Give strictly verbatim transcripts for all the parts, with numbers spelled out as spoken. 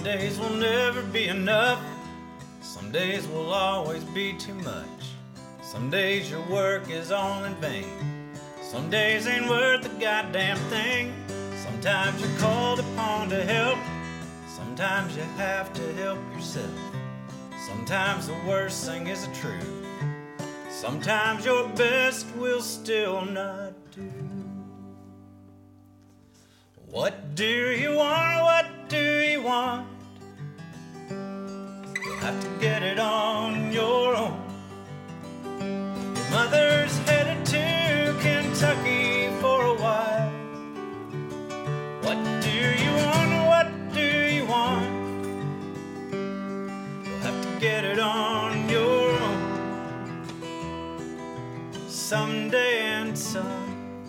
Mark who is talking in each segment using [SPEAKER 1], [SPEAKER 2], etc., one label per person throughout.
[SPEAKER 1] days will never be enough. Some days will always be too much. Some days your work is all in vain. Some days ain't worth a goddamn thing. Sometimes you're called upon to help. Sometimes you have to help yourself. Sometimes the worst thing is the truth. Sometimes your best will still not do. What do you want? What do you want? You'll have to get it on your own. Your mother's headed to Kentucky for a while. What do you want? What do you want? You'll have to get it on your own. Someday and sometime.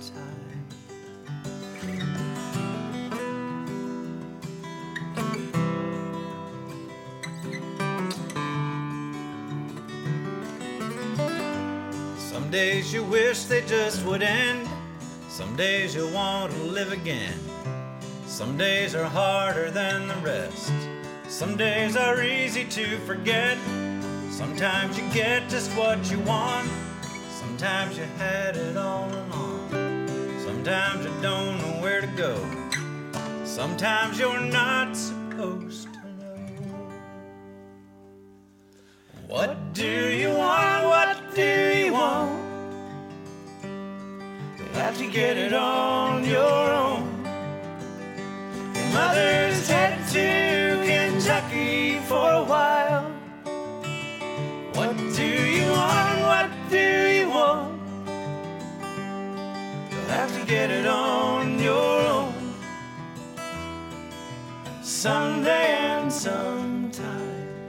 [SPEAKER 1] Some days you wish they just would end. Some days you want to live again. Some days are harder than the rest. Some days are easy to forget. Sometimes you get just what you want. Sometimes you had it all along. Sometimes you don't know where to go. Sometimes you're not supposed to know. What do you want? What do you want? You'll have to get it on your own. Your mother's headed to Kentucky for a while. What do you want? What do you want? You'll have to get it on your own. Someday and sometime.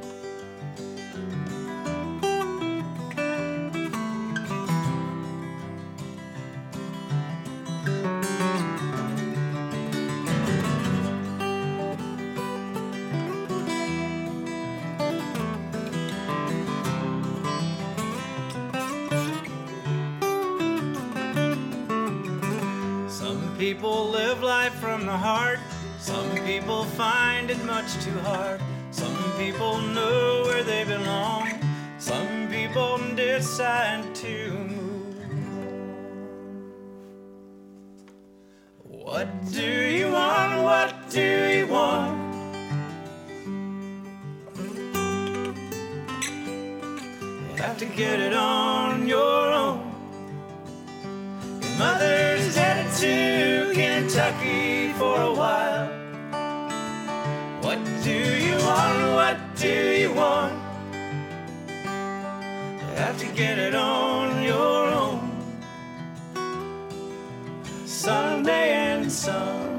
[SPEAKER 1] Some people live life from the heart. Some people find it much too hard. Some people know where they belong. Some people decide to move on. What do you want? What do you want? You'll have to get it on your own. Your mother's headed to Kentucky for a while. What do you want? What do you want? You have to get it on your own. Someday and some.